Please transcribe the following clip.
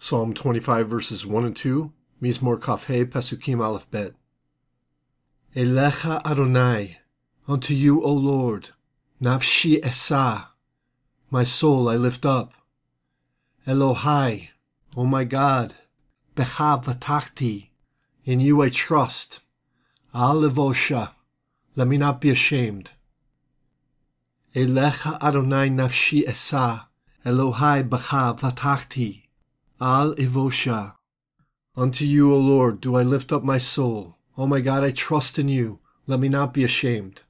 Psalm 25 verses 1 and 2, Mizmor Kaf He Pesukim Aleph Bet. Elecha Adonai, unto you, O Lord, Nafshi Esah, my soul I lift up. Elohai, O my God, Becha Vatachti, in you I trust. Al Levosha, let me not be ashamed. Elecha Adonai Nafshi Esah, Elohai Becha Vatachti, Al Evosha. Unto you, O Lord, do I lift up my soul. O my God, I trust in you. Let me not be ashamed.